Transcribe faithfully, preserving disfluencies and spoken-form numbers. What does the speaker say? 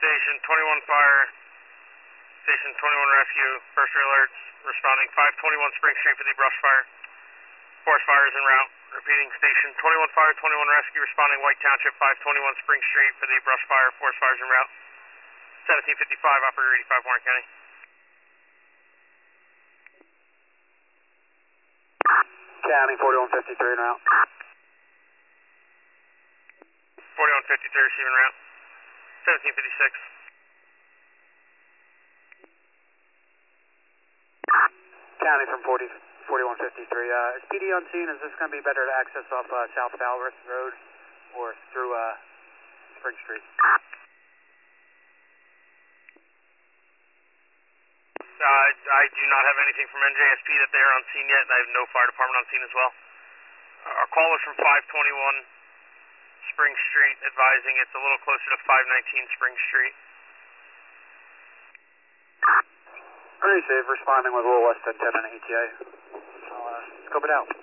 Station twenty-one fire, Station twenty-one rescue, first alerts, responding five twenty-one Spring Street for the brush fire. Forest fire is en route. Repeating, Station twenty-one fire, twenty-one rescue, responding White Township, five twenty-one Spring Street for the brush fire. Forest fire is en route. seventeen fifty-five, operator eighty-five, Warren County. County, forty-one fifty-three en route. forty-one fifty-three, receiving route. seventeen fifty-six. County from forty, forty-one fifty-three. Uh, is P D on scene? Is this going to be better to access off uh, South Falworth Road or through uh, Spring Street? Uh, I do not have anything from N J S P that they are on scene yet, and I have no fire department on scene as well. Our call is from five twenty-one Spring Street, advising it's a little closer to five nineteen Spring Street. Very safe, responding with a little less than ten in A T A. I'll uh, scope it out.